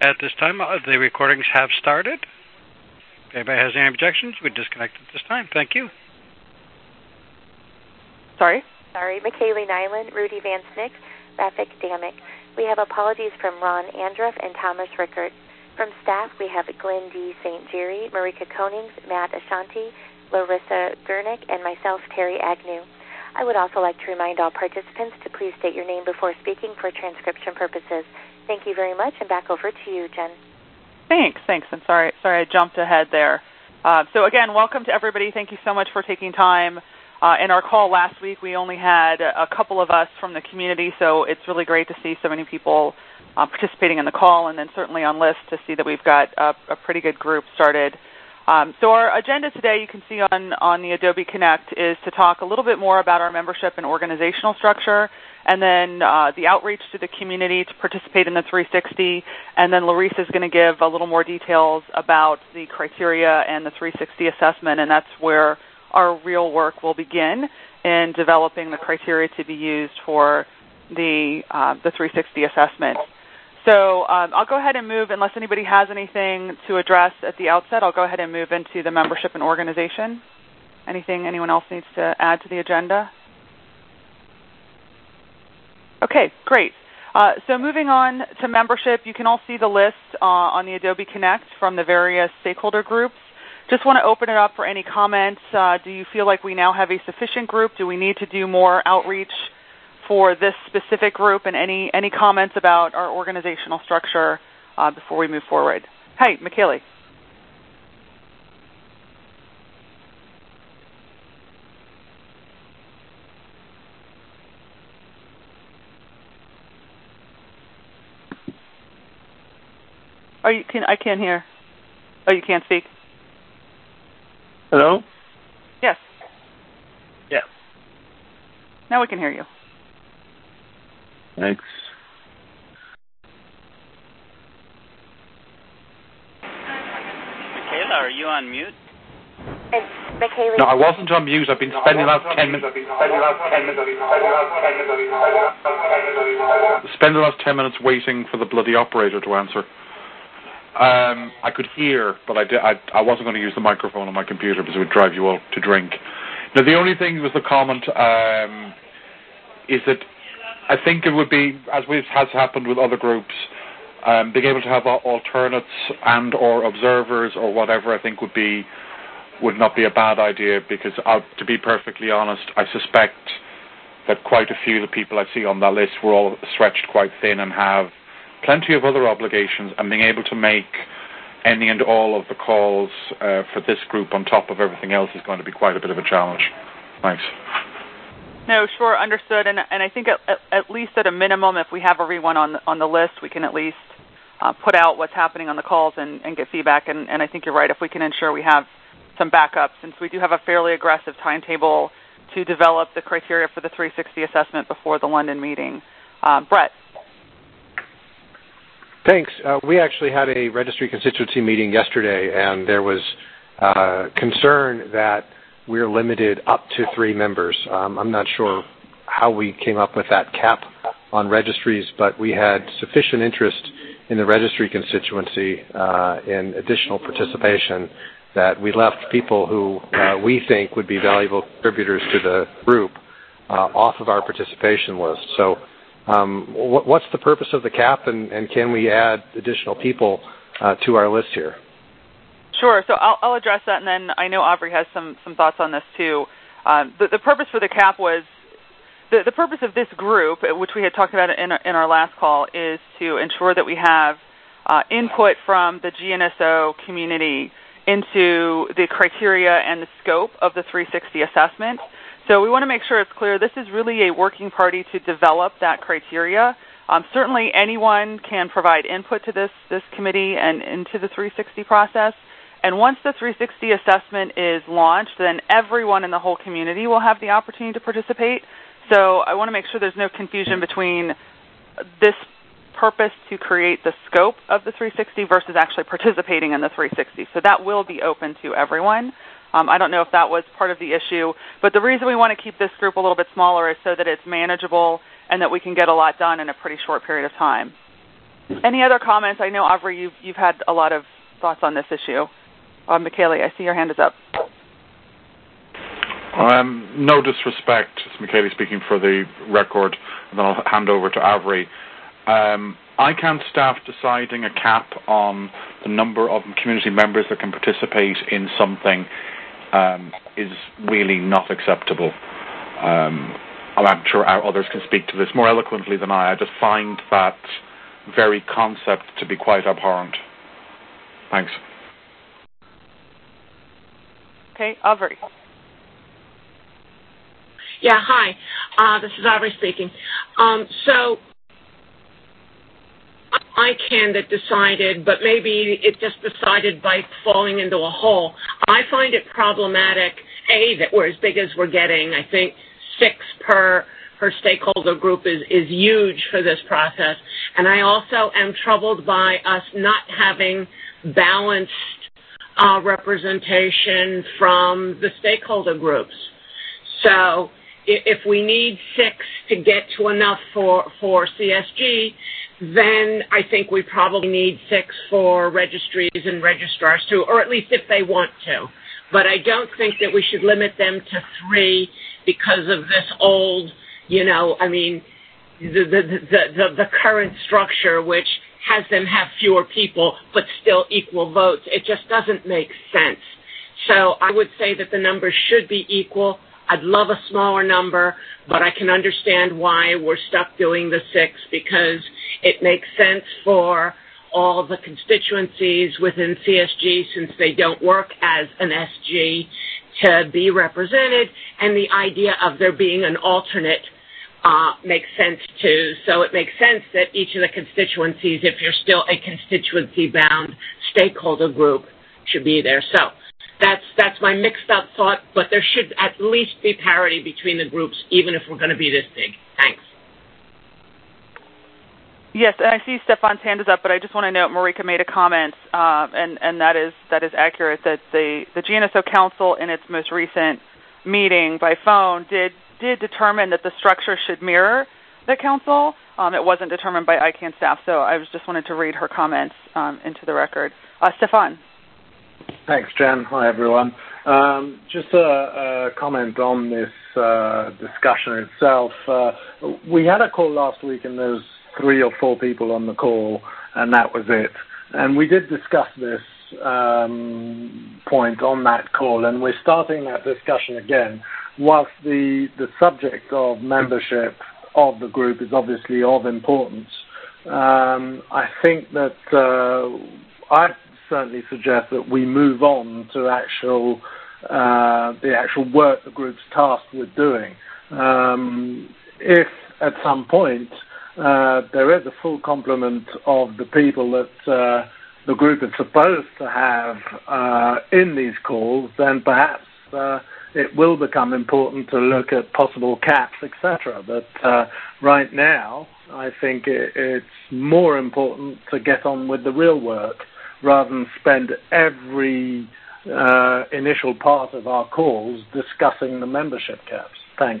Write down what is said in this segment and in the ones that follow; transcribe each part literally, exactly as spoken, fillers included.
At this time, uh, the recordings have started. If anybody has any objections, we disconnect at this time. Thank you. Sorry? Sorry, McKaylee Nyland, Rudy Van Snick, Rafik Damick. We have apologies from Ron Andruff and Thomas Rickert. From staff, we have Glenn D. Saint Jerry, Marika Konings, Matt Ashanti, Larissa Gurnick, and myself, Terry Agnew. I would also like to remind all participants to please state your name before speaking for transcription purposes. Thank you very much, and back over to you, Jen. Thanks, thanks. I'm sorry, sorry I jumped ahead there. Uh, so again, welcome to everybody. Thank you so much for taking time. Uh, in our call last week, we only had a couple of us from the community, so it's really great to see so many people uh, participating in the call, and then certainly on list to see that we've got a, a pretty good group started. Um, so our agenda today, you can see on, on the Adobe Connect, is to talk a little bit more about our membership and organizational structure, and then uh, the outreach to the community to participate in the three sixty, and then Larissa is going to give a little more details about the criteria and the three sixty assessment, and that's where our real work will begin in developing the criteria to be used for the, uh, the three sixty assessment. So um, I'll go ahead and move, unless anybody has anything to address at the outset, I'll go ahead and move into the membership and organization. Anything anyone else needs to add to the agenda? Okay, great. Uh, so moving on to membership, you can all see the list uh, on the Adobe Connect from the various stakeholder groups. Just want to open it up for any comments. Uh, do you feel like we now have a sufficient group? Do we need to do more outreach for this specific group, and any, any comments about our organizational structure uh, before we move forward? Hey, McKaylee. Oh, you can, I can't hear. Oh, you can't speak? Hello? Yes. Yeah. Now we can hear you. Thanks. Michaela, are you on mute? And McKaylee. No, I wasn't on mute. I've been spending the last ten minutes. Spend the last ten minutes waiting for the bloody operator to answer. Um, I could hear, but I, did, I, I wasn't going to use the microphone on my computer because it would drive you all to drink. Now, the only thing was the comment um, is that I think it would be, as has happened with other groups, um, being able to have alternates and or observers or whatever, I think would be would not be a bad idea, because uh, to be perfectly honest, I suspect that quite a few of the people I see on that list were all stretched quite thin and have plenty of other obligations, and being able to make any and all of the calls uh, for this group on top of everything else is going to be quite a bit of a challenge. Thanks. No, sure, understood. And, and I think at, at least at a minimum, if we have everyone on the, on the list, we can at least uh, put out what's happening on the calls and, and get feedback. And, and I think you're right. If we can ensure we have some backup, since we do have a fairly aggressive timetable to develop the criteria for the three sixty assessment before the London meeting. Um, Brett. Thanks. Uh, we actually had a registry constituency meeting yesterday, and there was uh, concern that we're limited up to three members. Um, I'm not sure how we came up with that cap on registries, but we had sufficient interest in the registry constituency uh, in additional participation that we left people who uh, we think would be valuable contributors to the group uh, off of our participation list. So um, wh- what's the purpose of the cap, and, and can we add additional people uh, to our list here? Sure. So I'll, I'll address that, and then I know Aubrey has some, some thoughts on this too. Um, the, the purpose for the cap was, the, the purpose of this group, which we had talked about in, in our last call, is to ensure that we have uh, input from the G N S O community into the criteria and the scope of the three sixty assessment. So we want to make sure it's clear this is really a working party to develop that criteria. Um, certainly anyone can provide input to this, this committee and into the three sixty process. And once the three sixty assessment is launched, then everyone in the whole community will have the opportunity to participate. So I want to make sure there's no confusion between this purpose to create the scope of the three sixty versus actually participating in the three sixty. So that will be open to everyone. Um, I don't know if that was part of the issue, but the reason we want to keep this group a little bit smaller is so that it's manageable and that we can get a lot done in a pretty short period of time. Any other comments? I know, Aubrey, you've, you've had a lot of thoughts on this issue. Uh, Michele, I see your hand is up. Um, no disrespect, it's Michele speaking for the record, and then I'll hand over to Avery. Um, I can't staff deciding a cap on the number of community members that can participate in something um, is really not acceptable. Um, I'm sure others can speak to this more eloquently than I. I just find that very concept to be quite abhorrent. Thanks. Okay, Avery. Yeah, hi. Uh, this is Aubrey speaking. Um, so I can that decided, but maybe it just decided by falling into a hole. I find it problematic, A, that we're as big as we're getting. I think six per per stakeholder group is, is huge for this process. And I also am troubled by us not having balanced uh, representation from the stakeholder groups. So if we need six to get to enough for, for C S G, then I think we probably need six for registries and registrars too, or at least if they want to. But I don't think that we should limit them to three because of this old, you know, I mean, the, the, the, the, the current structure, which has them have fewer people but still equal votes. It just doesn't make sense. So I would say that the numbers should be equal. I'd love a smaller number, but I can understand why we're stuck doing the six, because it makes sense for all the constituencies within C S G, since they don't work as an S G, to be represented, and the idea of there being an alternate uh, makes sense too. So it makes sense that each of the constituencies, if you're still a constituency-bound stakeholder group, should be there. So That's that's my mixed-up thought, but there should at least be parity between the groups, even if we're going to be this big. Thanks. Yes, and I see Stefan's hand is up, but I just want to note Marika made a comment, uh, and, and that is that is accurate, that the, the G N S O Council, in its most recent meeting by phone, did did determine that the structure should mirror the council. Um, it wasn't determined by I CAN staff, so I was just wanted to read her comments um, into the record. Uh, Stefan. Thanks, Jen. Hi, everyone. Um, just a, a comment on this uh, discussion itself. Uh, we had a call last week, and there was three or four people on the call, and that was it. And we did discuss this um, point on that call, and we're starting that discussion again. Whilst the, the subject of membership of the group is obviously of importance, um, I think that uh, I certainly suggest that we move on to actual uh, the actual work the group's tasked with doing. Um, if at some point uh, there is a full complement of the people that uh, the group is supposed to have uh, in these calls, then perhaps uh, it will become important to look at possible caps, et cetera. But uh, right now, I think it, it's more important to get on with the real work, rather than spend every uh, initial part of our calls discussing the membership caps. Thanks.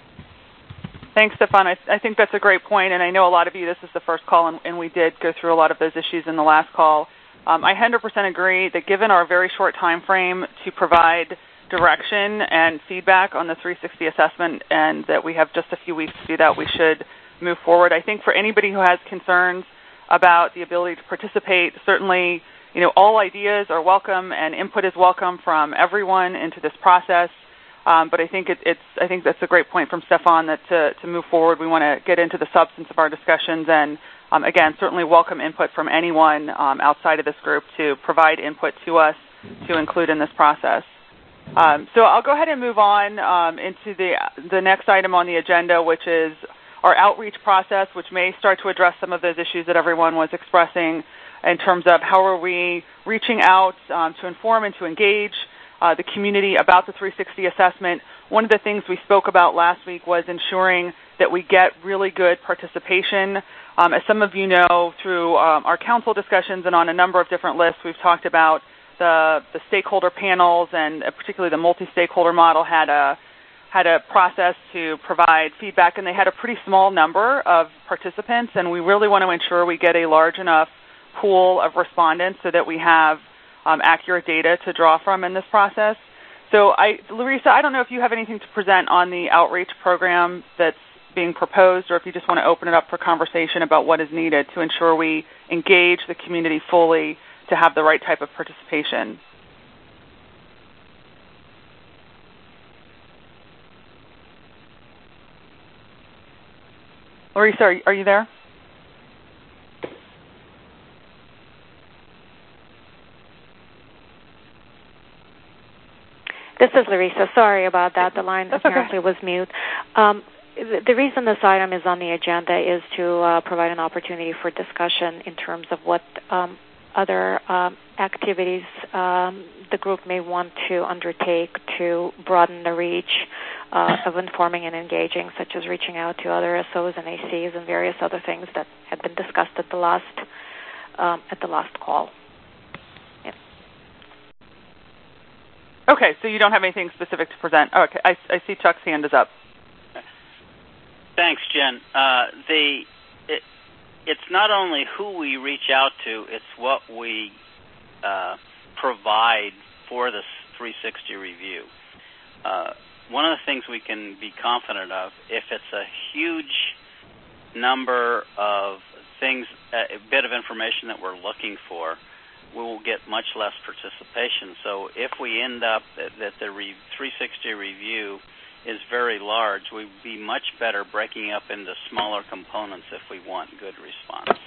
Thanks, Stefan. I, I think that's a great point, and I know a lot of you, this is the first call, and, and we did go through a lot of those issues in the last call. Um, I one hundred percent agree that given our very short time frame to provide direction and feedback on the three sixty assessment, and that we have just a few weeks to do that, we should move forward. I think for anybody who has concerns about the ability to participate, certainly, you know, all ideas are welcome and input is welcome from everyone into this process. Um, but I think it, it's I think that's a great point from Stefan, that to, to move forward, we want to get into the substance of our discussions, and um, again, certainly welcome input from anyone um, outside of this group to provide input to us to include in this process. Um, so I'll go ahead and move on um, into the the next item on the agenda, which is our outreach process, which may start to address some of those issues that everyone was expressing in terms of how are we reaching out um, to inform and to engage uh, the community about the three sixty assessment. One of the things we spoke about last week was ensuring that we get really good participation. Um, as some of you know, through um, our council discussions and on a number of different lists, we've talked about the, the stakeholder panels, and particularly the multi-stakeholder model had a had a process to provide feedback, and they had a pretty small number of participants, and we really want to ensure we get a large enough pool of respondents so that we have um, accurate data to draw from in this process. So, I, Larissa, I don't know if you have anything to present on the outreach program that's being proposed, or if you just want to open it up for conversation about what is needed to ensure we engage the community fully to have the right type of participation. Larissa, are, are you there? This is Larissa. Sorry about that. The line That's apparently okay. was mute. Um, the, the reason this item is on the agenda is to uh, provide an opportunity for discussion in terms of what um, other um, activities um, the group may want to undertake to broaden the reach uh, of informing and engaging, such as reaching out to other S Os and A Cs and various other things that had been discussed at the last um, at the last call. Yeah. Okay, so you don't have anything specific to present. Oh, okay, I, I see Chuck's hand is up. Thanks, Jen. Uh, the it, it's not only who we reach out to; it's what we uh, provide for this three sixty review. Uh, one of the things we can be confident of, if it's a huge number of things, a bit of information that we're looking for, we will get much less participation. So if we end up that, that the re, three sixty review is very large, we'd be much better breaking up into smaller components if we want good response.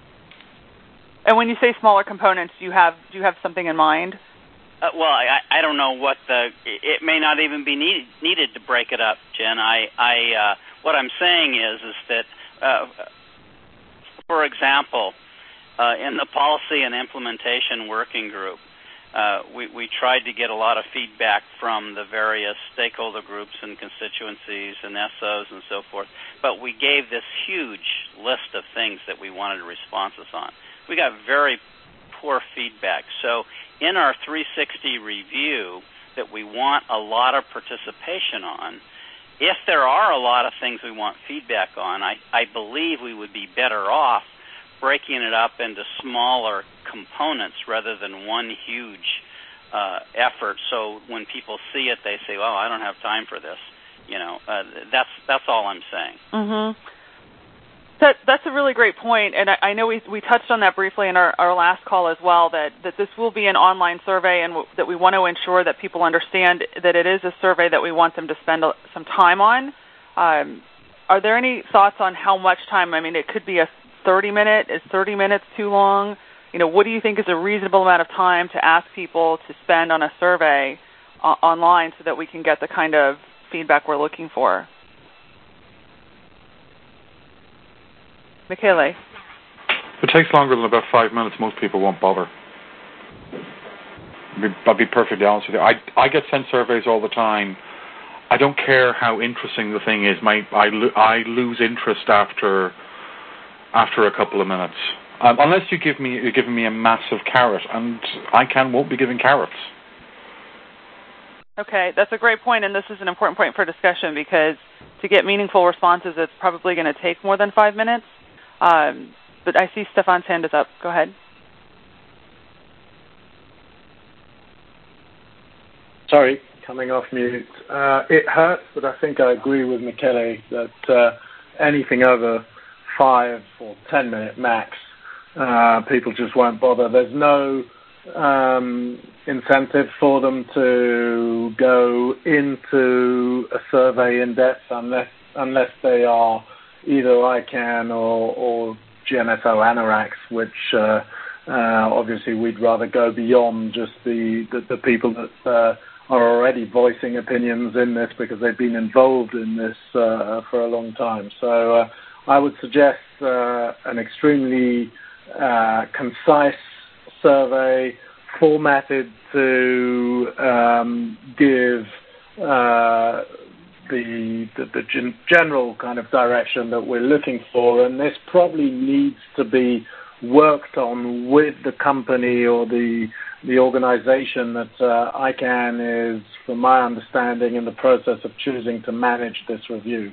And when you say smaller components, do you have do you have something in mind? Uh, well, I, I don't know what the. It may not even be need, needed to break it up, Jen. I, I uh, what I'm saying is, is that, uh, for example, uh, in the policy and implementation working group, uh, we, we tried to get a lot of feedback from the various stakeholder groups and constituencies and S Os and so forth. But we gave this huge list of things that we wanted responses on. We got very poor feedback. So in our three sixty review that we want a lot of participation on, if there are a lot of things we want feedback on, I, I believe we would be better off breaking it up into smaller components rather than one huge uh, effort. So when people see it, they say, well, I don't have time for this. You know, uh, that's that's all I'm saying. Mm-hmm. That, that's a really great point, and I, I know we we touched on that briefly in our, our last call as well, that, that this will be an online survey and w- that we want to ensure that people understand that it is a survey that we want them to spend a, some time on. Um, are there any thoughts on how much time? I mean, it could be a thirty minute. Is thirty minutes too long? You know, what do you think is a reasonable amount of time to ask people to spend on a survey uh, online so that we can get the kind of feedback we're looking for? Michele? If it takes longer than about five minutes, most people won't bother. I'll be, I'll be perfectly honest with you. I, I get sent surveys all the time. I don't care how interesting the thing is. My I, lo- I lose interest after after a couple of minutes, um, unless you give me you're giving me a massive carrot, and I can won't be giving carrots. Okay, that's a great point, and this is an important point for discussion because to get meaningful responses, it's probably going to take more than five minutes. Um, but I see Stefan's hand is up. Go ahead. Sorry, coming off mute. Uh, it hurts, but I think I agree with Michele that uh, anything over five or ten minute max, uh, people just won't bother. There's no um, incentive for them to go into a survey in depth unless unless they are either I CANN or, or G M S O ANORACS, which uh, uh, obviously we'd rather go beyond just the, the, the people that uh, are already voicing opinions in this because they've been involved in this uh, for a long time. So uh, I would suggest uh, an extremely uh, concise survey formatted to um, give uh, the, the, the gen- general kind of direction that we're looking for, and this probably needs to be worked on with the company or the the organization that uh, I C A N is, from my understanding, in the process of choosing to manage this review.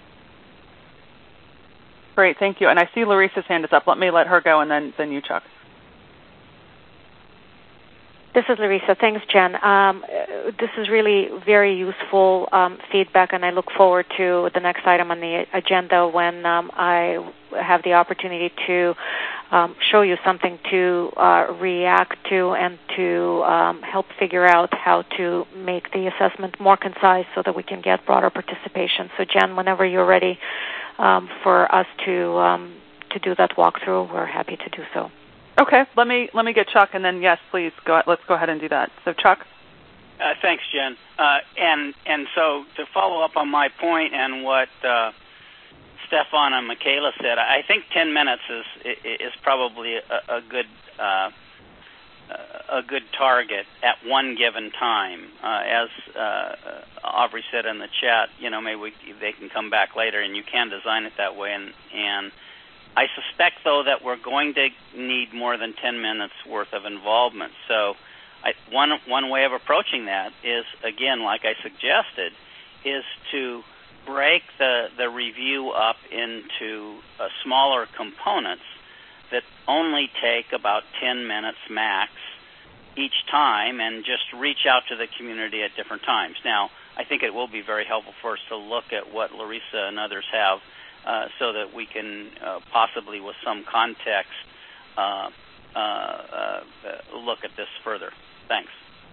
Great, thank you. And I see Larissa's hand is up. Let me let her go, and then, then you, Chuck. This is Larissa. Thanks, Jen. Um, this is really very useful um, feedback, and I look forward to the next item on the agenda when um, I have the opportunity to um, show you something to uh, react to and to um, help figure out how to make the assessment more concise so that we can get broader participation. So, Jen, whenever you're ready um, for us to um, to do that walkthrough, we're happy to do so. Okay, let me let me get Chuck, and then yes, please go. Let's go ahead and do that. So, Chuck. Uh, thanks, Jen. Uh, and and so to follow up on my point and what uh, Stefan and Michaela said, I think ten minutes is is probably a, a good uh, a good target at one given time. Uh, as uh, Aubrey said in the chat, you know, maybe we, they can come back later, and you can design it that way, and and. I suspect, though, that we're going to need more than ten minutes worth of involvement. So I, one one way of approaching that is, again, like I suggested, is to break the, the review up into uh, smaller components that only take about ten minutes max each time, and just reach out to the community at different times. Now, I think it will be very helpful for us to look at what Larissa and others have Uh, so that we can uh, possibly, with some context, uh, uh, uh, look at this further. Thanks.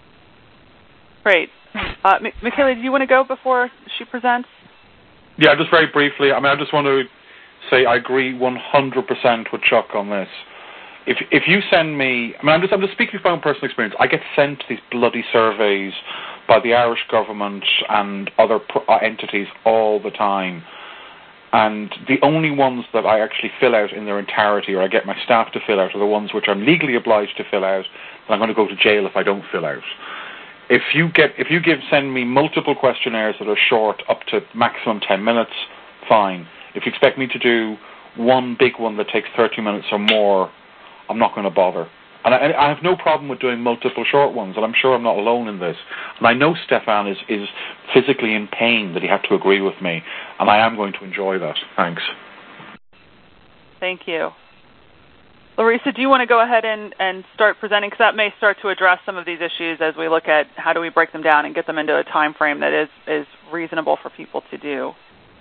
Great. Uh, M- Michaela, do you want to go before she presents? Yeah, just very briefly. I mean, I just want to say I agree one hundred percent with Chuck on this. If if you send me, I mean, I'm just I'm just speaking from my own personal experience. I get sent these bloody surveys by the Irish government and other pro- entities all the time. And the only ones that I actually fill out in their entirety, or I get my staff to fill out, are the ones which I'm legally obliged to fill out, and I'm going to go to jail if I don't fill out. If you get, if you give, send me multiple questionnaires that are short, up to maximum ten minutes, fine. If you expect me to do one big one that takes thirty minutes or more, I'm not going to bother. And I, I have no problem with doing multiple short ones, and I'm sure I'm not alone in this. And I know Stefan is, is physically in pain that he had to agree with me, and I am going to enjoy that. Thanks. Thank you. Larissa, do you want to go ahead and, and start presenting? Because that may start to address some of these issues as we look at how do we break them down and get them into a time frame that is, is reasonable for people to do.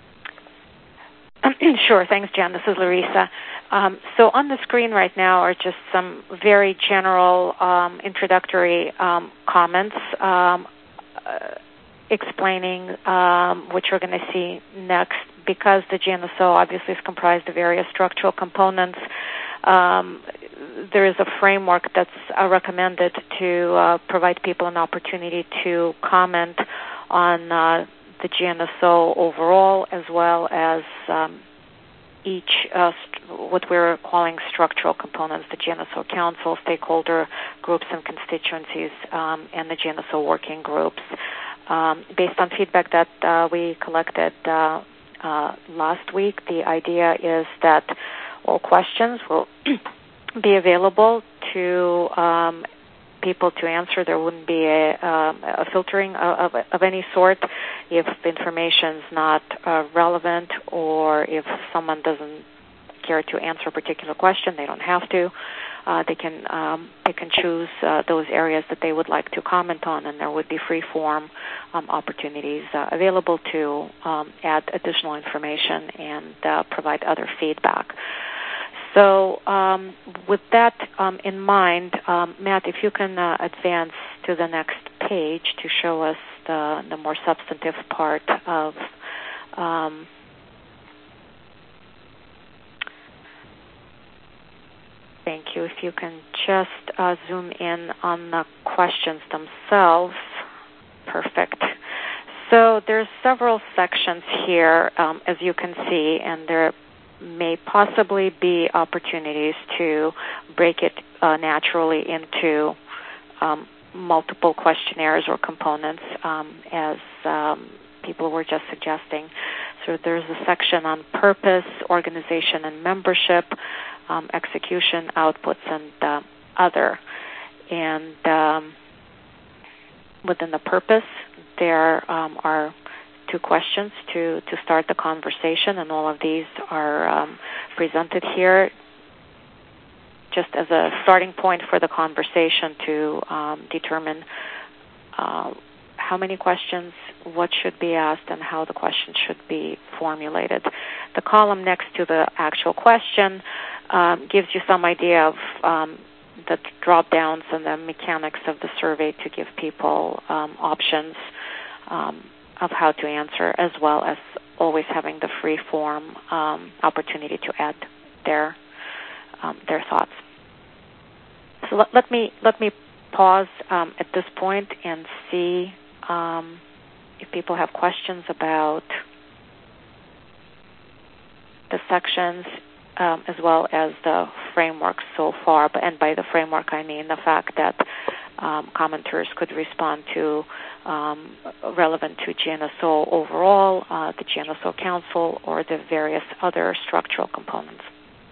Sure. Thanks, Jen. This is Larissa. Um, so on the screen right now are just some very general um, introductory um, comments um, uh, explaining um, what you're going to see next. Because the G N S O obviously is comprised of various structural components, um, there is a framework that's uh, recommended to uh, provide people an opportunity to comment on uh, the G N S O overall, as well as um, each, uh, st- what we're calling structural components, the G N S O Council, stakeholder groups and constituencies, um, and the G N S O working groups. Um, based on feedback that uh, we collected uh, uh, last week, the idea is that all questions will be available to um, people to answer. There wouldn't be a, um, a filtering of, of, of any sort. If the information is not uh, relevant, or if someone doesn't care to answer a particular question, they don't have to. Uh, they can um, they can choose uh, those areas that they would like to comment on, and there would be free-form um, opportunities uh, available to um, add additional information and uh, provide other feedback. So um, with that um, in mind, um, Matt, if you can uh, advance to the next page to show us the, the more substantive part of um, thank you. If you can just uh, zoom in on the questions themselves. Perfect. So there's several sections here, um, as you can see, and there may possibly be opportunities to break it uh, naturally into um, multiple questionnaires or components, um, as um, people were just suggesting. So there's a section on purpose, organization, and membership. um, execution, outputs, and uh, other. And um, within the purpose, there um, are two questions to, to start the conversation, and all of these are um, presented here just as a starting point for the conversation to um, determine uh, how many questions, what should be asked, and how the question should be formulated. The column next to the actual question um, gives you some idea of um, the drop-downs and the mechanics of the survey to give people um, options um, of how to answer, as well as always having the free-form um, opportunity to add their um, their thoughts. So let, let me let me pause um, at this point and see um, if people have questions about the sections um, as well as the framework so far. And by the framework, I mean the fact that um, commenters could respond to um, relevant to G N S O overall, uh, the G N S O Council, or the various other structural components.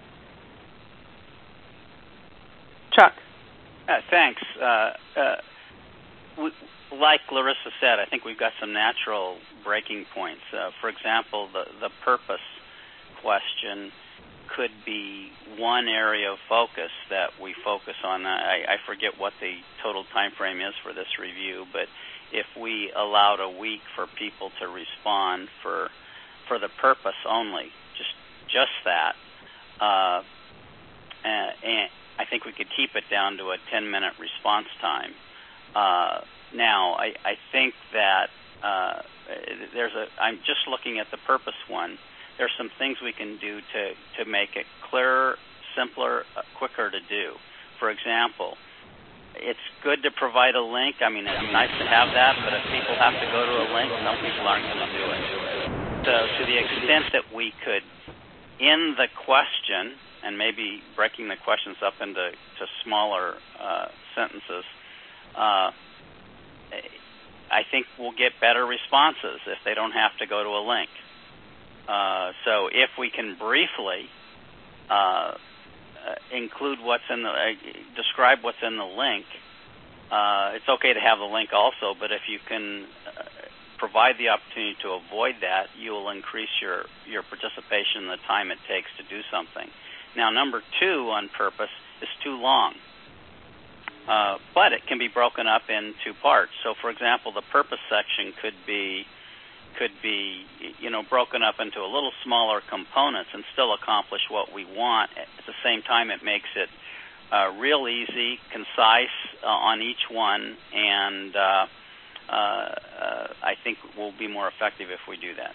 Chuck. Uh, thanks. Uh, uh, we, like Larissa said, I think we've got some natural breaking points. Uh, for example, the, the purpose question could be one area of focus that we focus on. I, I forget what the total time frame is for this review, but if we allowed a week for people to respond for for the purpose only, just just that, uh, and, and I think we could keep it down to a ten-minute response time. Uh, now, I, I think that uh, there's a. I'm just looking at the purpose one. There's some things we can do to, to make it clearer, simpler, uh, quicker to do. For example, it's good to provide a link. I mean, it's nice to have that, but if people have to go to a link, some people aren't going to do it. So to the extent that we could, in the question, and maybe breaking the questions up into to smaller uh, sentences, uh, I think we'll get better responses if they don't have to go to a link. Uh, so if we can briefly uh, uh, include what's in the, uh, describe what's in the link, uh, it's okay to have the link also, but if you can uh, provide the opportunity to avoid that, you will increase your, your participation in the time it takes to do something. Now, number two on purpose is too long, uh, but it can be broken up in two parts. So, for example, the purpose section could be could be, you know, broken up into a little smaller components and still accomplish what we want. At the same time, it makes it uh, real easy, concise uh, on each one, and uh, uh, uh, I think we'll be more effective if we do that.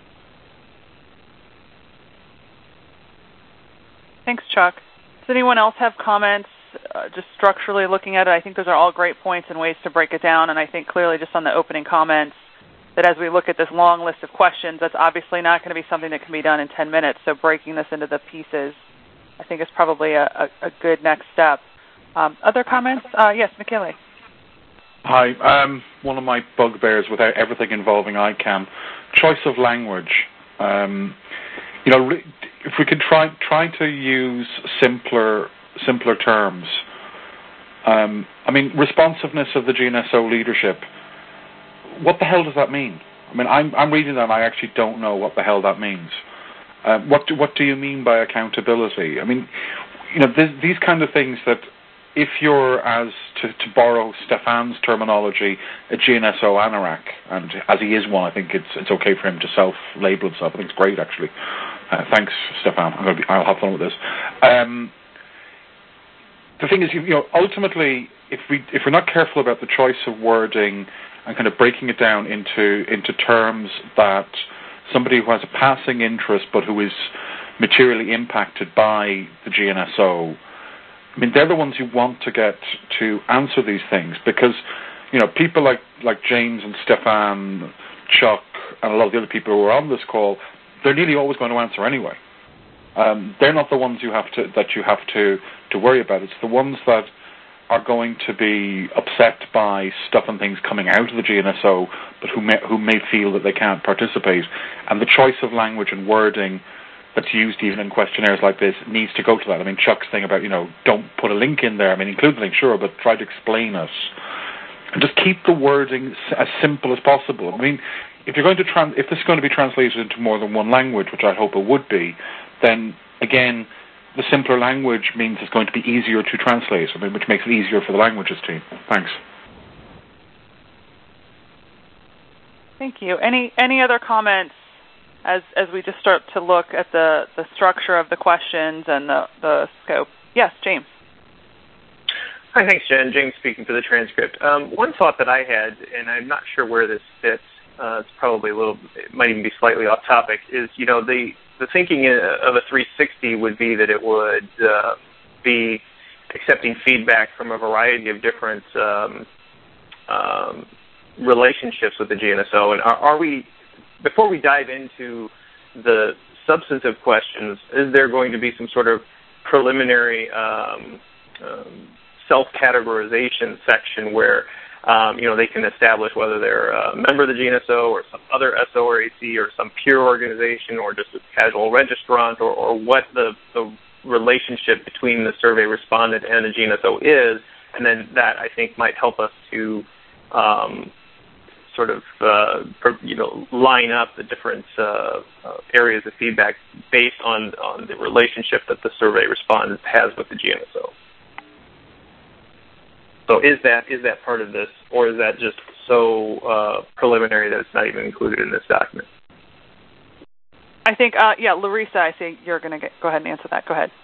Thanks, Chuck. Does anyone else have comments uh, just structurally looking at it? I think those are all great points and ways to break it down, and I think clearly just on the opening comments, that as we look at this long list of questions, that's obviously not going to be something that can be done in ten minutes. So breaking this into the pieces, I think, is probably a, a, a good next step. Um, other comments? Uh, yes, Michele. Hi. Um, one of my bugbears with everything involving I CANN, choice of language. Um, you know, if we could try try to use simpler simpler terms. Um, I mean, responsiveness of the G N S O leadership. What the hell does that mean? I mean, I'm, I'm reading that and I actually don't know what the hell that means. Uh, what do, what do you mean by accountability? I mean, you know, this, these kind of things that if you're, as to, to borrow Stefan's terminology, a G N S O anorak, and as he is one, I think it's it's okay for him to self-label himself. I think it's great, actually. Uh, thanks, Stefan. I'm gonna be, I'll have fun with this. Um, the thing is, you know, ultimately, if we if we're not careful about the choice of wording and kind of breaking it down into into terms that somebody who has a passing interest but who is materially impacted by the G N S O, I mean, they're the ones who want to get to answer these things because, you know, people like, like James and Stefan, Chuck, and a lot of the other people who are on this call, they're nearly always going to answer anyway. Um, they're not the ones you have to that you have to, to worry about. It's the ones that are going to be upset by stuff and things coming out of the G N S O, but who may, who may feel that they can't participate. And the choice of language and wording that's used even in questionnaires like this needs to go to that. I mean, Chuck's thing about, you know, don't put a link in there. I mean, include the link, sure, but try to explain it. And just keep the wording as simple as possible. I mean, if you're going to trans- if this is going to be translated into more than one language, which I hope it would be, then, again, the simpler language means it's going to be easier to translate, I mean, which makes it easier for the languages team. Thanks. Thank you. Any any other comments as as we just start to look at the, the structure of the questions and the, the scope? Yes, James. Hi, thanks, Jen. James speaking for the transcript. Um, one thought that I had, and I'm not sure where this fits, uh, it's probably a little, it might even be slightly off topic, is, you know, the, the thinking of a three sixty would be that it would uh, be accepting feedback from a variety of different um, um, relationships with the G N S O. And are, are we, before we dive into the substantive questions, is there going to be some sort of preliminary um, um, self-categorization section where, um, you know, they can establish whether they're a member of the G N S O or some other S O or A C or some peer organization or just a casual registrant, or, or what the, the relationship between the survey respondent and the G N S O is, and then that, I think, might help us to um, sort of, uh, you know, line up the different uh, uh, areas of feedback based on, on the relationship that the survey respondent has with the G N S O. So is that is that part of this, or is that just so uh, preliminary that it's not even included in this document? I think, uh, yeah, Larissa, I think you're going to go ahead and answer that. Go ahead.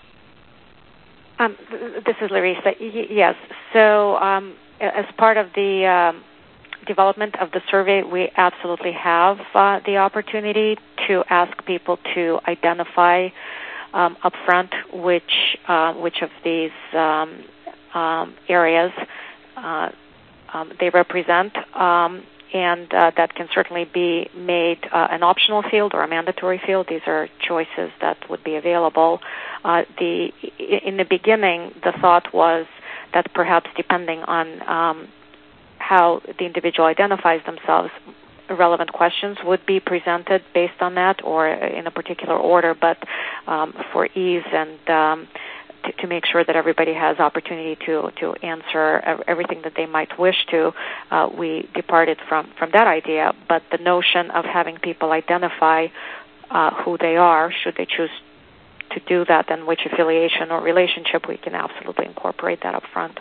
Um, this is Larissa. Y- yes. So um, as part of the um, development of the survey, we absolutely have uh, the opportunity to ask people to identify um, upfront which uh, which of these um, um, areas uh, um, they represent, um, and uh, that can certainly be made uh, an optional field or a mandatory field. These are choices that would be available. Uh, the in the beginning, the thought was that perhaps depending on um, how the individual identifies themselves, relevant questions would be presented based on that or in a particular order, but um, for ease and um, to, to make sure that everybody has opportunity to, to answer everything that they might wish to, uh, we departed from, from that idea. But the notion of having people identify uh, who they are, should they choose to do that, and which affiliation or relationship, we can absolutely incorporate that up front.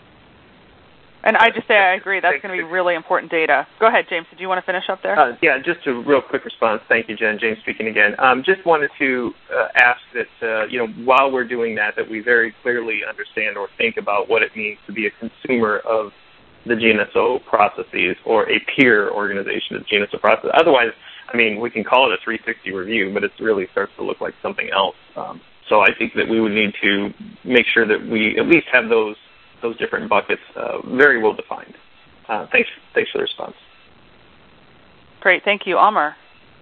And I just say I agree. That's going to be really important data. Go ahead, James. Did you want to finish up there? Uh, yeah, just a real quick response. Thank you, Jen. James speaking again. Um, just wanted to uh, ask that, uh, you know, while we're doing that, that we very clearly understand or think about what it means to be a consumer of the G N S O processes or a peer organization of the G N S O process. Otherwise, I mean, we can call it a three sixty review, but it really starts to look like something else. Um, so I think that we would need to make sure that we at least have those those different buckets uh, very well defined. Uh, thanks, thanks for the response. Great, thank you. Amar.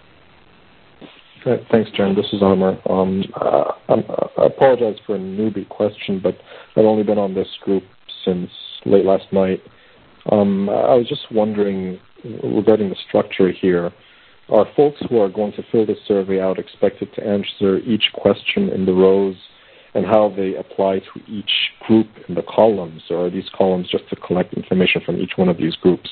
Okay, thanks, Jen. This is Amar. Um, uh, I apologize for a newbie question, but I've only been on this group since late last night. Um, I was just wondering, regarding the structure here, are folks who are going to fill this survey out expected to answer each question in the rows and how they apply to each group in the columns, or are these columns just to collect information from each one of these groups?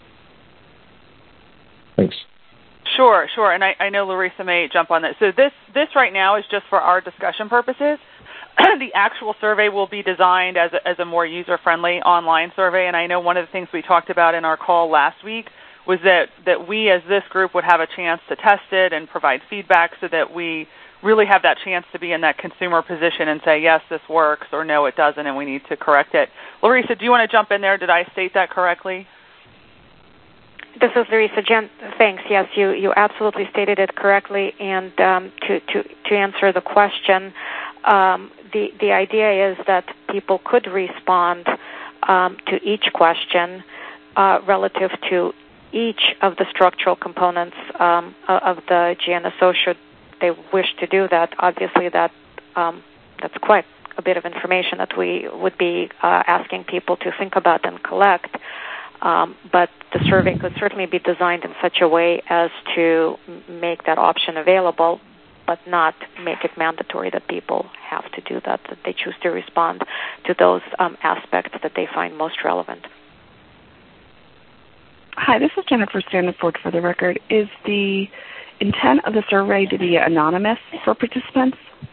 Thanks. Sure, sure, and I, I know Larissa may jump on that. So this, this right now is just for our discussion purposes. The actual survey will be designed as a, as a more user-friendly online survey, and I know one of the things we talked about in our call last week was that, that we as this group would have a chance to test it and provide feedback so that we really have that chance to be in that consumer position and say, yes, this works, or no, it doesn't, and we need to correct it. Larissa, do you want to jump in there? Did I state that correctly? This is Larissa. Jen, thanks. Yes, you, you absolutely stated it correctly. And um, to, to, to answer the question, um, the, the idea is that people could respond um, to each question uh, relative to each of the structural components um, of the G N S O should they wish to do that. Obviously, that um, that's quite a bit of information that we would be uh, asking people to think about and collect. Um, but the survey could certainly be designed in such a way as to make that option available. but not make it mandatory that people have to do that, that they choose to respond to those um, aspects that they find most relevant. Hi, this is Jennifer Standiford for the record. Is the intent of the survey to be anonymous for participants?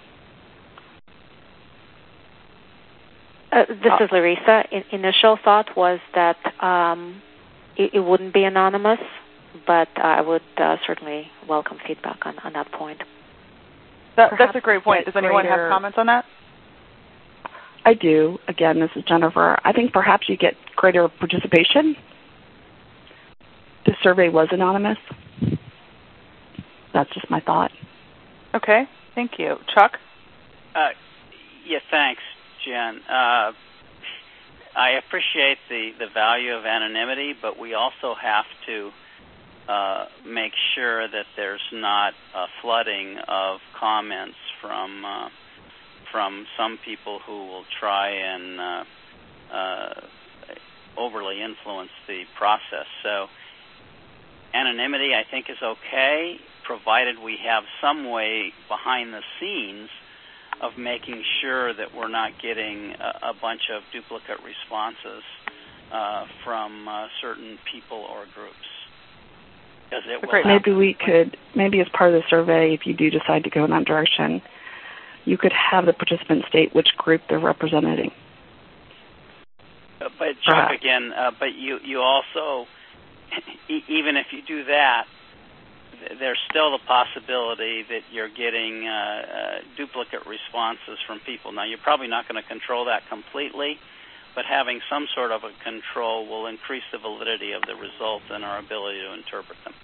Uh, this is Larissa. In, initial thought was that um, it, it wouldn't be anonymous, but I would uh, certainly welcome feedback on, on that point. That, that's a great point. Does anyone greater, have comments on that? I do. Again, this is Jennifer. I think perhaps you get greater participation. The survey was anonymous. That's just my thought. Okay. Thank you. Chuck? Uh, yeah, thanks, Jen. Uh, I appreciate the, the value of anonymity, but we also have to uh, make sure that there's not a flooding of comments from uh, from some people who will try and uh, uh, overly influence the process. So anonymity, I think, is okay, provided we have some way behind the scenes of making sure that we're not getting a, a bunch of duplicate responses uh, from uh, certain people or groups. Because it will Great. Maybe we could, maybe as part of the survey, if you do decide to go in that direction, you could have the participants state which group they're representing. Uh, but Chuck, again, uh, but you, you also, even if you do that, there's still the possibility that you're getting uh, uh, duplicate responses from people. Now, you're probably not going to control that completely, but having some sort of a control will increase the validity of the results and our ability to interpret them.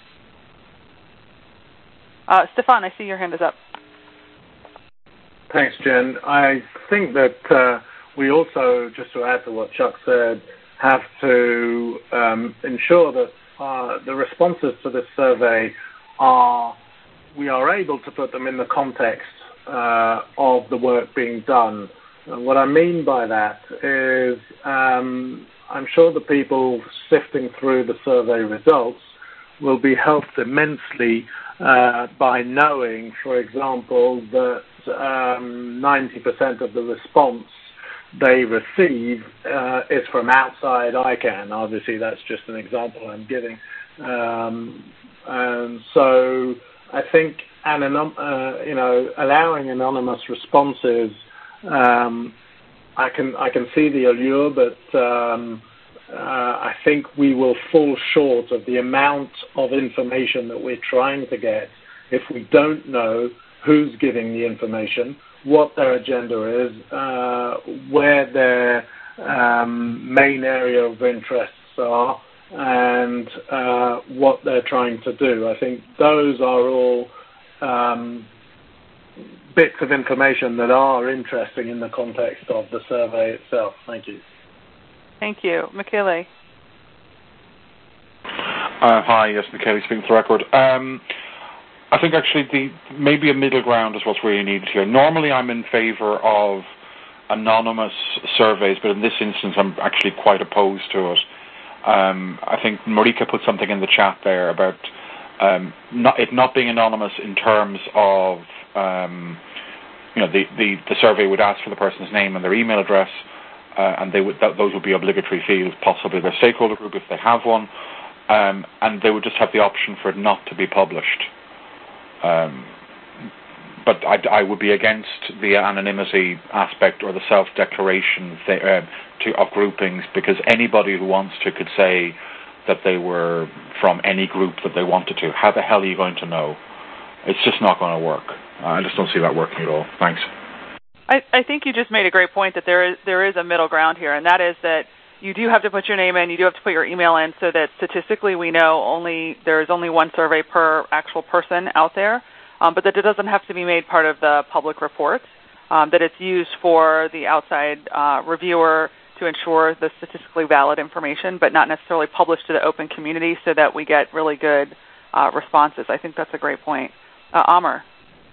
Uh, Stefan, I see your hand is up. Thanks, Jen. I think that uh, we also, just to add to what Chuck said, have to um, ensure that uh, the responses to this survey are, we are able to put them in the context uh, of the work being done. And what I mean by that is um, I'm sure the people sifting through the survey results will be helped immensely uh, by knowing, for example, that um, ninety percent of the response they receive uh, is from outside I CANN. Obviously, that's just an example I'm giving. Um, and so I think anonym, uh, you know, allowing anonymous responses, um, I can I can see the allure, but um, uh, I think we will fall short of the amount of information that we're trying to get if we don't know who's giving the information, what their agenda is, uh, where their um, main area of interests are, and uh, what they're trying to do. I think those are all um, bits of information that are interesting in the context of the survey itself. Thank you. Thank you. Michele. Uh, hi, yes, Michele speaking for the record. Um, I think actually the maybe a middle ground is what's really needed here. Normally I'm in favor of anonymous surveys, but in this instance I'm actually quite opposed to it. Um, I think Marika put something in the chat there about um, not, it not being anonymous in terms of, um, you know, the, the, the survey would ask for the person's name and their email address, uh, and they would that, those would be obligatory fields, possibly their stakeholder group if they have one, um, and they would just have the option for it not to be published. Um, but I, I would be against the anonymity aspect or the self-declaration th- uh, to, of groupings, because anybody who wants to could say that they were from any group that they wanted to. How the hell are you going to know? It's just not going to work. I just don't see that working at all. Thanks. I, I think you just made a great point that there is there is a middle ground here, and that is that you do have to put your name in, you do have to put your email in, so that statistically we know only there is only one survey per actual person out there, um, but that it doesn't have to be made part of the public report, um, that it's used for the outside uh, reviewer to ensure the statistically valid information, but not necessarily published to the open community so that we get really good uh, responses. I think that's a great point. Uh, Amr.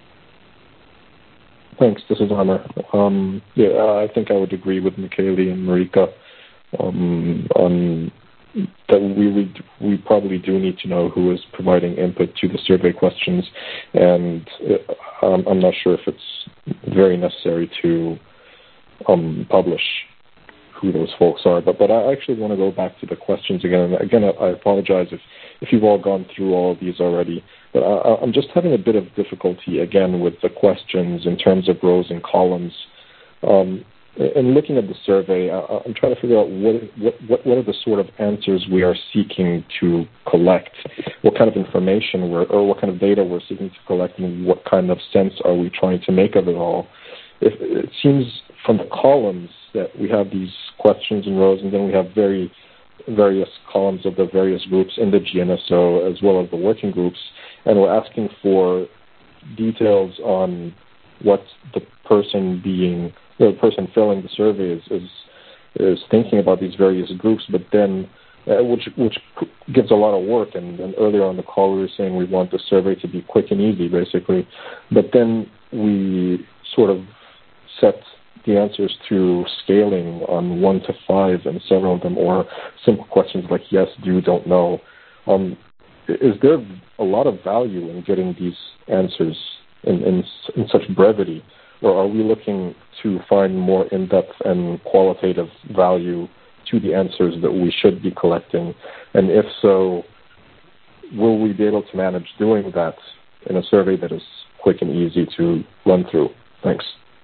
Thanks. This is Amr. Um, yeah, I think I would agree with Michele and Marika um, on that we, we we probably do need to know who is providing input to the survey questions, and um, I'm not sure if it's very necessary to um, publish who those folks are. But but I actually want to go back to the questions again. And again, I, I apologize if, if you've all gone through all of these already. But I, I'm just having a bit of difficulty, again, with the questions in terms of rows and columns. Um, and looking at the survey, I, I'm trying to figure out what, what, what are the sort of answers we are seeking to collect, what kind of information we're, or what kind of data we're seeking to collect, and what kind of sense are we trying to make of it all. If, it seems from the columns that we have these questions and rows, and then we have very various columns of the various groups in the G N S O as well as the working groups, and we're asking for details on what the person being, the person filling the survey is is, is thinking about these various groups, but then uh, which which gives a lot of work. And, and earlier on the call we were saying we want the survey to be quick and easy, basically, but then we sort of set the answers to scaling on one to five and several of them, or simple questions like yes, do, don't know. Um, is there a lot of value in getting these answers in, in, in such brevity, or are we looking to find more in-depth and qualitative value to the answers that we should be collecting? And if so, will we be able to manage doing that in a survey that is quick and easy to run through? Thanks.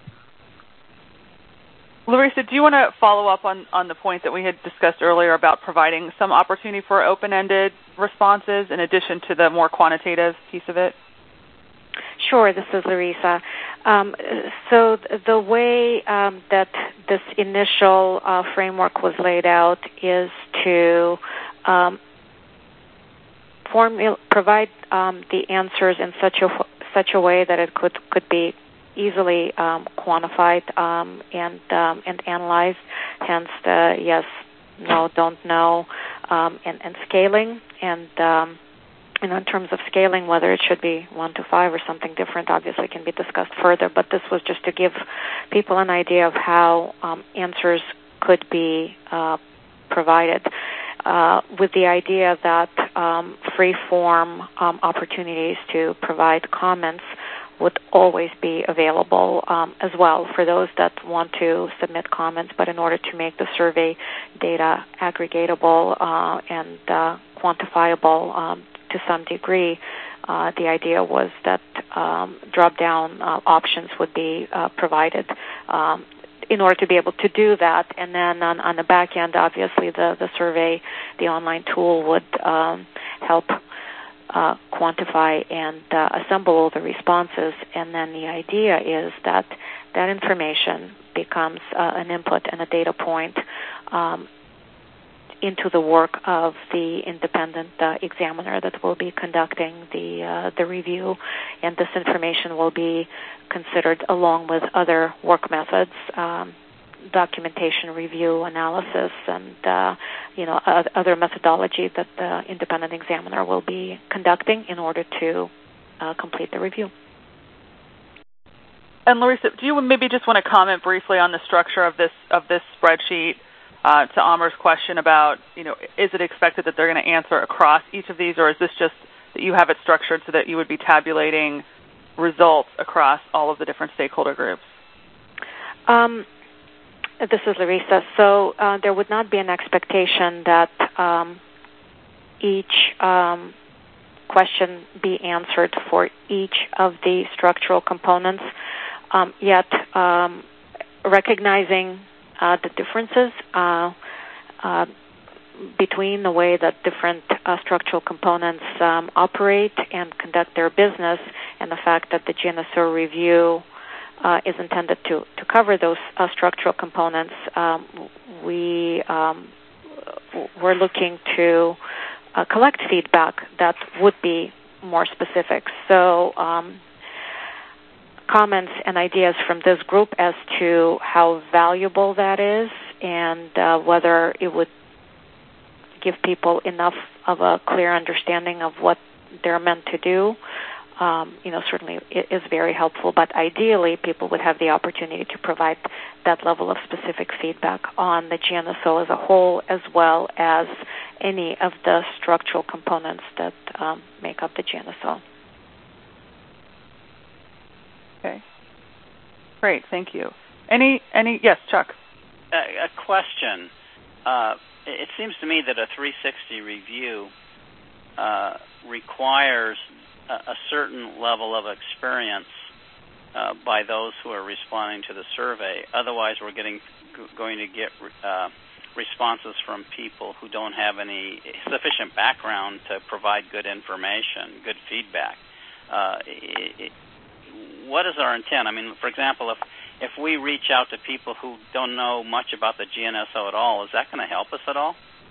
Larissa, do you want to follow up on, on the point that we had discussed earlier about providing some opportunity for open-ended responses in addition to the more quantitative piece of it? Sure, this is Larissa. Um, so the way um, that this initial uh, framework was laid out is to um, formula, provide um, the answers in such a such a way that it could could be easily um, quantified um, and um, and analyzed. Hence the yes, no, don't know, um, and, and scaling. And um, you know, in terms of scaling, whether it should be one to five or something different, obviously can be discussed further. But this was just to give people an idea of how um, answers could be uh, provided, uh, with the idea that um, free-form um, opportunities to provide comments would always be available um, as well for those that want to submit comments. But in order to make the survey data aggregatable uh, and uh, quantifiable um, to some degree, uh, the idea was that um, drop-down uh, options would be uh, provided um, in order to be able to do that. And then on, on the back end, obviously, the, the survey, the online tool would um, help Uh, quantify and uh, assemble all the responses, and then the idea is that that information becomes uh, an input and a data point um, into the work of the independent uh, examiner that will be conducting the uh, the review, and this information will be considered along with other work methods, um, documentation review, analysis, and uh, you know other methodology that the independent examiner will be conducting in order to uh, complete the review. And Larissa, do you maybe just want to comment briefly on the structure of this of this spreadsheet uh, to Amar's question about, you know, is it expected that they're going to answer across each of these, or is this just that you have it structured so that you would be tabulating results across all of the different stakeholder groups? Um, This is Larissa. So uh, there would not be an expectation that um, each um, question be answered for each of the structural components, um, yet um, recognizing uh, the differences uh, uh, between the way that different uh, structural components um, operate and conduct their business, and the fact that the G N S O review Uh, is intended to, to cover those uh, structural components. Um, we um, we're looking to uh, collect feedback that would be more specific. So um, comments and ideas from this group as to how valuable that is, and uh, whether it would give people enough of a clear understanding of what they're meant to do. Um, you know, certainly it is very helpful, but ideally people would have the opportunity to provide that level of specific feedback on the G N S O as a whole, as well as any of the structural components that um, make up the G N S O. Okay. Great, thank you. Any, any, yes, Chuck? A, a question. Uh, it seems to me that a three sixty review uh, requires a, a certain level of experience uh, by those who are responding to the survey. Otherwise, we're getting going to get uh, responses from people who don't have any sufficient background to provide good information, good feedback. Uh, it, it, what is our intent? I mean, for example, if if we reach out to people who don't know much about the G N S O at all, is that going to help us at all?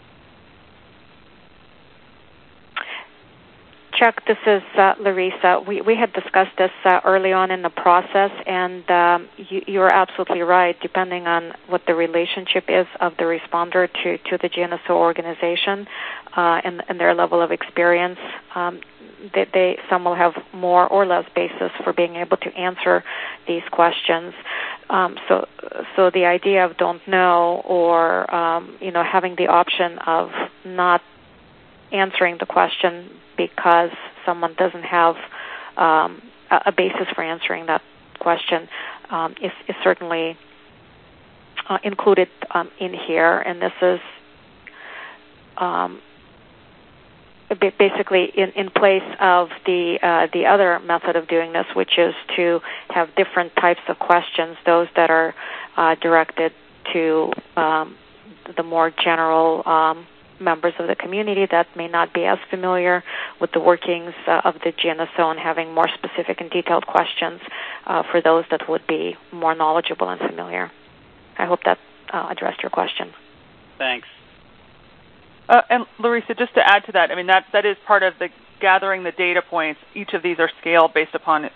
Chuck, this is uh, Larissa. We, we had discussed this uh, early on in the process, and um, you, you're absolutely right. Depending on what the relationship is of the responder to, to the G N S O organization uh, and, and their level of experience, um, they, they some will have more or less basis for being able to answer these questions. Um, so, so the idea of don't know or um, you know having the option of not answering the question because someone doesn't have um, a basis for answering that question um, is, is certainly uh, included um, in here, and this is um, basically in, in place of the uh, the other method of doing this, which is to have different types of questions, those that are uh, directed to um, the more general um, members of the community that may not be as familiar with the workings uh, of the G N S O, and having more specific and detailed questions uh, for those that would be more knowledgeable and familiar. I hope that uh, addressed your question. Thanks. Uh, and Larissa, just to add to that, I mean, that, that is part of the gathering the data points. Each of these are scaled based upon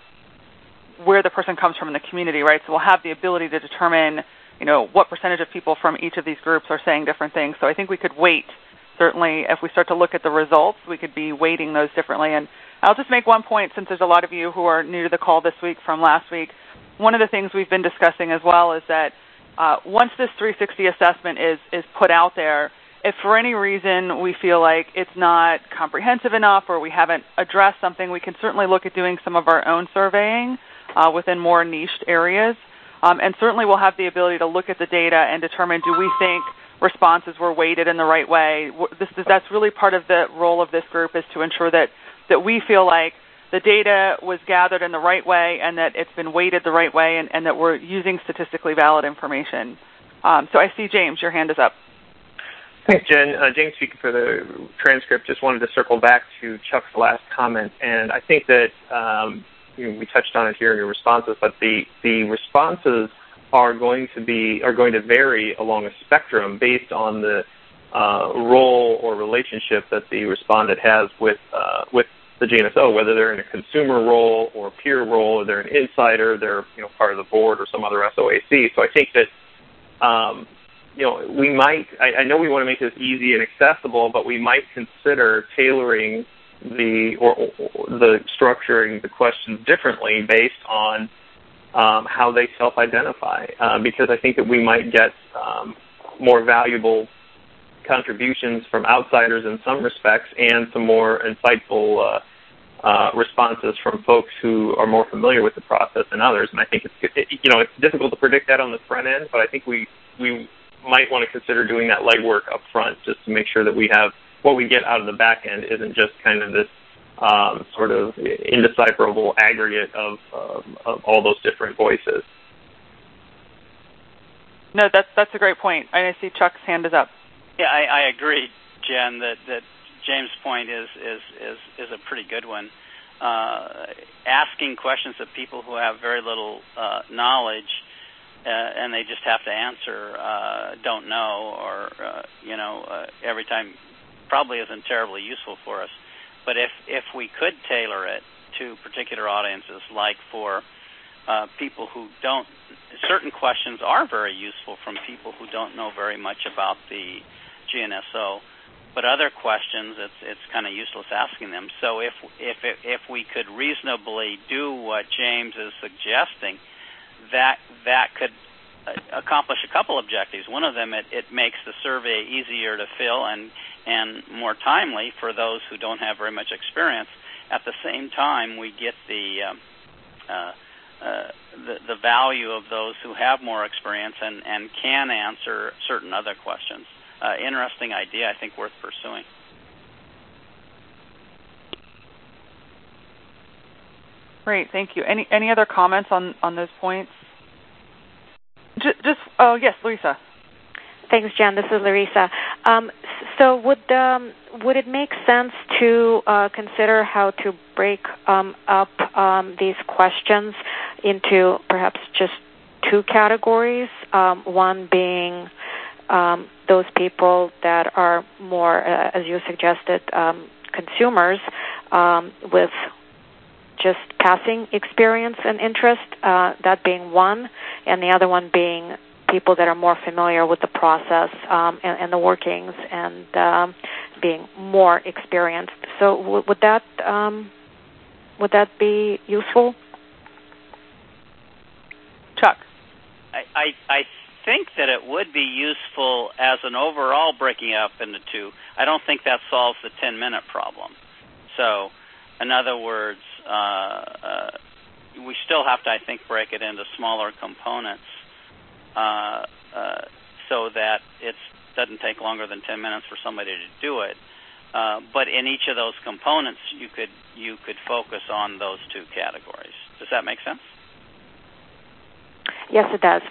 where the person comes from in the community, right? So we'll have the ability to determine, you know, what percentage of people from each of these groups are saying different things. So I think we could weight, certainly, if we start to look at the results, we could be weighting those differently. And I'll just make one point, since there's a lot of you who are new to the call this week from last week. One of the things we've been discussing as well is that uh, once this three sixty assessment is, is put out there, if for any reason we feel like it's not comprehensive enough or we haven't addressed something, we can certainly look at doing some of our own surveying uh, within more niched areas. Um, and certainly we'll have the ability to look at the data and determine, do we think responses were weighted in the right way? This is, that's really part of the role of this group, is to ensure that, that we feel like the data was gathered in the right way and that it's been weighted the right way, and, and that we're using statistically valid information. Um, so I see, James, your hand is up. Thanks, Jen. Uh, James speaking for the transcript. Just wanted to circle back to Chuck's last comment, and I think that um, you know, we touched on it here in your responses, but the, the responses are going to be are going to vary along a spectrum based on the uh, role or relationship that the respondent has with uh, with the G N S O, whether they're in a consumer role or peer role, or they're an insider, they're you know part of the board or some other S O A C. So I think that um, you know we might. I, I know we want to make this easy and accessible, but we might consider tailoring the or, or the structuring the questions differently based on Um, how they self-identify, uh, because I think that we might get um, more valuable contributions from outsiders in some respects, and some more insightful uh, uh, responses from folks who are more familiar with the process than others. And I think it's it, you know it's difficult to predict that on the front end, but I think we we might want to consider doing that legwork up front, just to make sure that we have what we get out of the back end isn't just kind of this Um, sort of indecipherable aggregate of, um, of all those different voices. No, that's that's a great point. I see Chuck's hand is up. Yeah, I, I agree, Jen, that, that James' point is is, is, is a pretty good one. Uh, asking questions of people who have very little uh, knowledge uh, and they just have to answer uh, don't know, or uh, you know uh, every time probably isn't terribly useful for us. But if, if we could tailor it to particular audiences, like for uh, people who don't, certain questions are very useful from people who don't know very much about the G N S O, but other questions, it's it's kind of useless asking them. So if if if we could reasonably do what James is suggesting, that that could accomplish a couple objectives. One of them, it, it makes the survey easier to fill and and more timely for those who don't have very much experience. At the same time, we get the um, uh, uh, the, the value of those who have more experience and, and can answer certain other questions. Uh, interesting idea, I think worth pursuing. Great, thank you. Any any other comments on, on those points? Just, just oh yes, Larissa. Thanks, Jen. This is Larissa. Um, so would um, would it make sense to uh, consider how to break um, up um, these questions into perhaps just two categories? Um, one being um, those people that are more, uh, as you suggested, um, consumers um, with just passing experience and interest, uh, that being one, and the other one being people that are more familiar with the process um, and, and the workings and um, being more experienced. So w- would that um, would that be useful? Chuck? I, I, I think that it would be useful as an overall breaking up into two. I don't think that solves the ten-minute problem. So, in other words, uh, uh, we still have to, I think, break it into smaller components uh, uh, so that it doesn't take longer than ten minutes for somebody to do it. Uh, but in each of those components, you could you could focus on those two categories. Does that make sense? Yes, it does.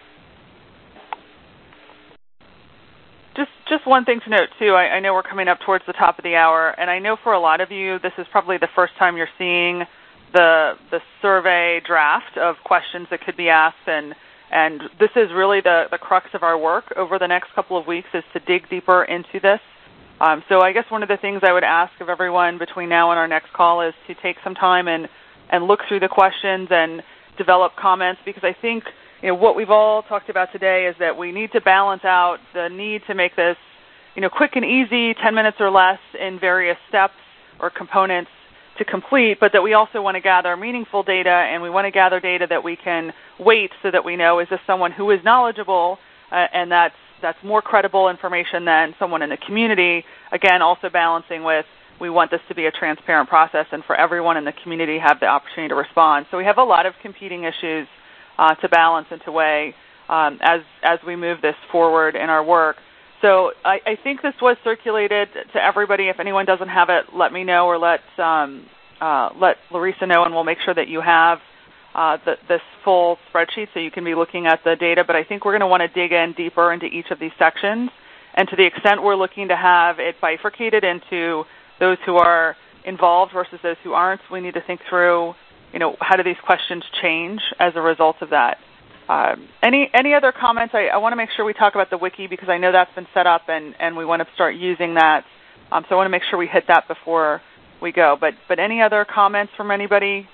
Just just one thing to note, too. I, I know we're coming up towards the top of the hour, and I know for a lot of you, this is probably the first time you're seeing the the survey draft of questions that could be asked, and and this is really the, the crux of our work over the next couple of weeks is to dig deeper into this. Um, so I guess one of the things I would ask of everyone between now and our next call is to take some time and, and look through the questions and develop comments, because I think you know what we've all talked about today is that we need to balance out the need to make this you know quick and easy, ten minutes or less in various steps or components to complete, but that we also want to gather meaningful data, and we want to gather data that we can weight so that we know, is this someone who is knowledgeable uh, and that's that's more credible information than someone in the community. Again, also balancing with, we want this to be a transparent process and for everyone in the community have the opportunity to respond. So we have a lot of competing issues uh, to balance and to weigh um, as, as we move this forward in our work. So I, I think this was circulated to everybody. If anyone doesn't have it, let me know, or let um, uh, let Larissa know, and we'll make sure that you have uh, the, this full spreadsheet so you can be looking at the data. But I think we're going to want to dig in deeper into each of these sections. And to the extent we're looking to have it bifurcated into those who are involved versus those who aren't, we need to think through, you know, how do these questions change as a result of that. Um, any any other comments? I, I want to make sure we talk about the wiki, because I know that's been set up and, and we want to start using that. Um, so I want to make sure we hit that before we go. But but any other comments from anybody?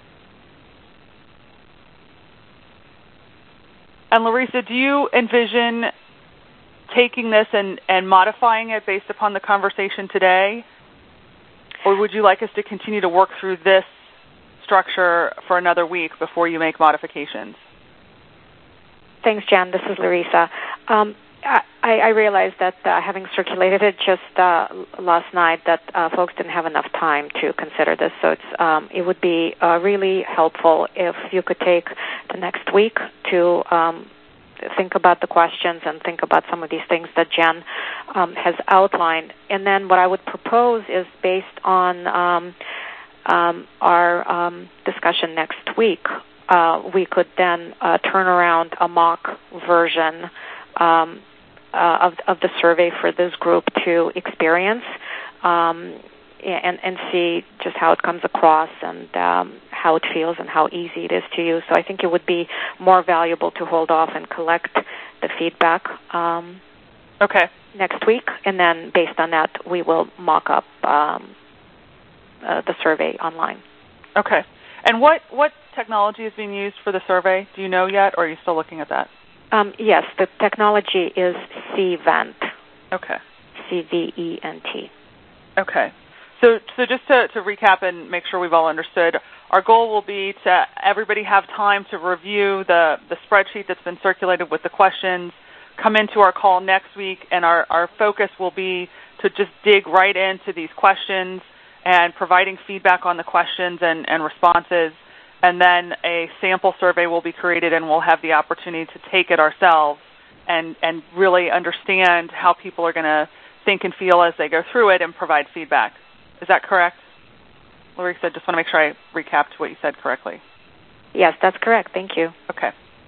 And Larissa, do you envision taking this and, and modifying it based upon the conversation today? Or would you like us to continue to work through this structure for another week before you make modifications? Thanks, Jan. This is Larissa. Um, I, I realize that uh, having circulated it just uh, last night, that uh, folks didn't have enough time to consider this. So it's, um, it would be uh, really helpful if you could take the next week to um, think about the questions and think about some of these things that Jen um, has outlined. And then what I would propose is, based on um, um, our um, discussion next week, Uh, we could then uh, turn around a mock version um, uh, of, of the survey for this group to experience um, and, and see just how it comes across and um, how it feels and how easy it is to use. So I think it would be more valuable to hold off and collect the feedback um, okay. next week, and then based on that, we will mock up um, uh, the survey online. Okay. And what, what technology is being used for the survey? Do you know yet, or are you still looking at that? Um, yes, the technology is cVent. Okay. C V E N T. Okay. So so just to, to recap and make sure we've all understood, our goal will be to everybody have time to review the, the spreadsheet that's been circulated with the questions, come into our call next week, and our, our focus will be to just dig right into these questions and providing feedback on the questions and, and responses. And then a sample survey will be created, and we'll have the opportunity to take it ourselves and, and really understand how people are going to think and feel as they go through it and provide feedback. Is that correct? Larissa, I just want to make sure I recapped what you said correctly. Yes, that's correct. Thank you. Okay.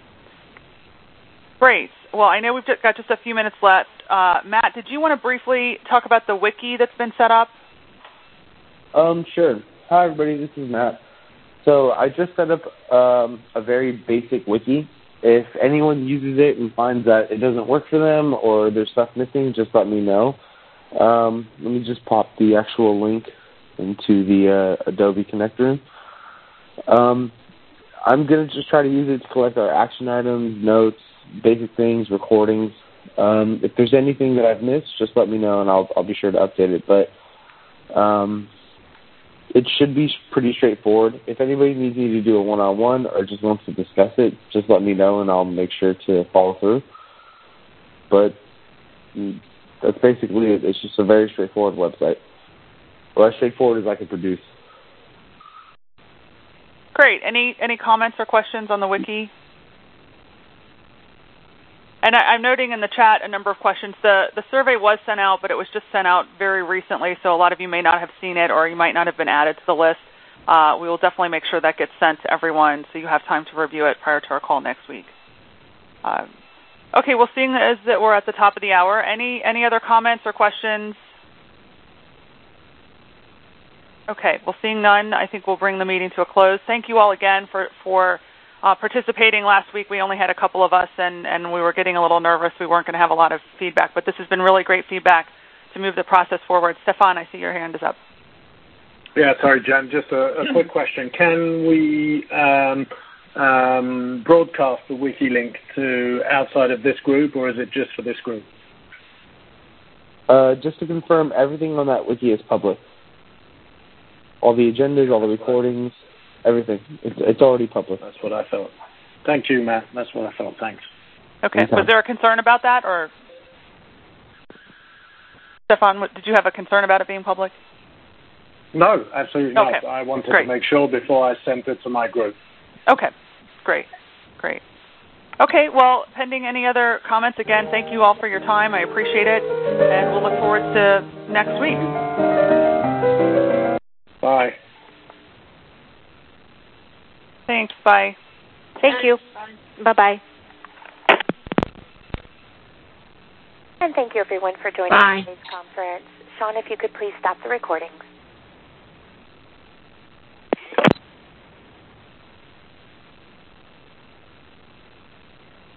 Great. Well, I know we've got just a few minutes left. Uh, Matt, did you want to briefly talk about the wiki that's been set up? Um, sure. Hi, everybody. This is Matt. So I just set up um, a very basic wiki. If anyone uses it and finds that it doesn't work for them or there's stuff missing, just let me know. Um, let me just pop the actual link into the uh, Adobe connector. Um, I'm going to just try to use it to collect our action items, notes, basic things, recordings. Um, if there's anything that I've missed, just let me know and I'll I'll be sure to update it. But um, it should be pretty straightforward. If anybody needs me to do a one-on-one or just wants to discuss it, just let me know and I'll make sure to follow through. But that's basically it. It's just a very straightforward website. Or as straightforward as I can produce. Great. Any any comments or questions on the wiki? And I, I'm noting in the chat a number of questions. The the survey was sent out, but it was just sent out very recently, so a lot of you may not have seen it or you might not have been added to the list. Uh, we will definitely make sure that gets sent to everyone so you have time to review it prior to our call next week. Uh, okay, well, seeing as that we're at the top of the hour, any any other comments or questions? Okay, well, seeing none, I think we'll bring the meeting to a close. Thank you all again for, for uh, participating last week. We only had a couple of us, and, and we were getting a little nervous. We weren't going to have a lot of feedback, but this has been really great feedback to move the process forward. Stefan, I see your hand is up. Yeah, sorry, Jen, just a, a quick question. Can we um, um, broadcast the wiki link to outside of this group, or is it just for this group? Uh, just to confirm, everything on that wiki is public. All the agendas, all the recordings, everything. It's, it's already public. That's what I thought. Thank you, Matt. That's what I thought. Thanks. Okay. Anytime. Was there a concern about that, or Stefan, did you have a concern about it being public? No, absolutely okay. not. I wanted Great. to make sure before I sent it to my group. Okay. Great. Great. Okay. Well, pending any other comments, again, thank you all for your time. I appreciate it, and we'll look forward to next week. Bye. Thanks. Bye. Thank you. Bye-bye. And thank you, everyone, for joining Bye. today's conference. Sean, if you could please stop the recordings.